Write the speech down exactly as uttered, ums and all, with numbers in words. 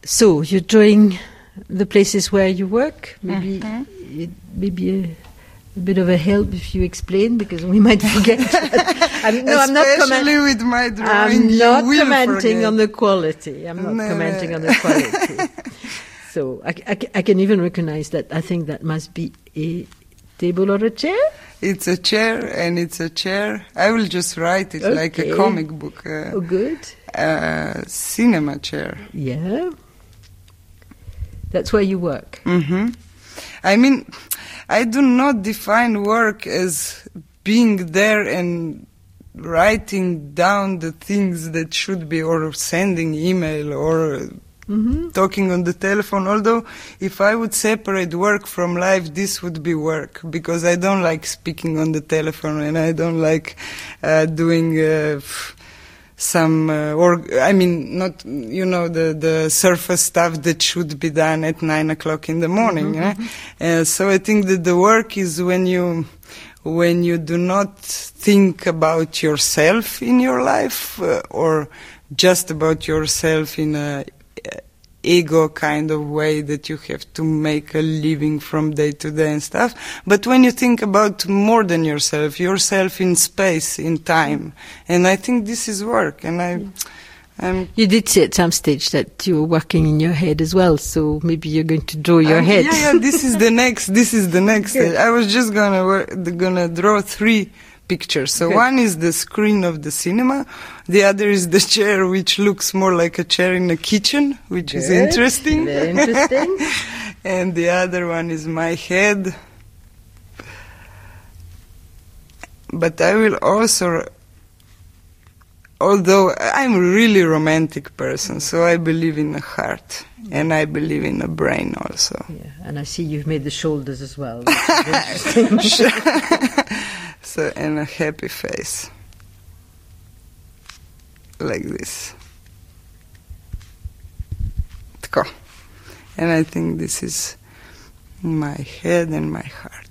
So you're drawing the places where you work. Maybe Mm-hmm. it, maybe a, a bit of a help if you explain, because we might forget. I'm, no, I'm not Especially comment- with my drawing, I'm you not will commenting forget. on the quality. I'm not Never. commenting on the quality. So I, I, I can even recognize that. I think that must be a table or a chair. It's a chair, and it's a chair. I will just write it like Okay. a comic book. Uh, Oh, good. uh, cinema chair. Yeah. That's where you work. hmm I mean, I do not define work as being there and writing down the things that should be, or sending email, or Mm-hmm. talking on the telephone. Although, if I would separate work from life, this would be work, because I don't like speaking on the telephone, and I don't like uh, doing uh, some, uh, or I mean, not, you know, the, the surface stuff that should be done at nine o'clock in the morning. Mm-hmm. eh? Uh, so I think that the work is when you, when you do not think about yourself in your life, uh, or just about yourself in a ego kind of way that you have to make a living from day to day and stuff. But when you think about more than yourself, yourself in space, in time, and I think this is work. And I, I'm You did say at some stage that you were working in your head as well, so maybe you're going to draw your Um, head. Yeah, yeah. This is the next. This is the next. Good. I was just gonna work, gonna draw three pictures. So Good. one is the screen of the cinema. The other is the chair, which looks more like a chair in a kitchen, which is Good. interesting. Very interesting. And the other one is my head. But I will also, although I'm a really romantic person, so I believe in a heart, and I believe in a brain also. Yeah, and I see you've made the shoulders as well. Which is interesting. So, and a happy face. Like this. Tko. And I think this is my head and my heart.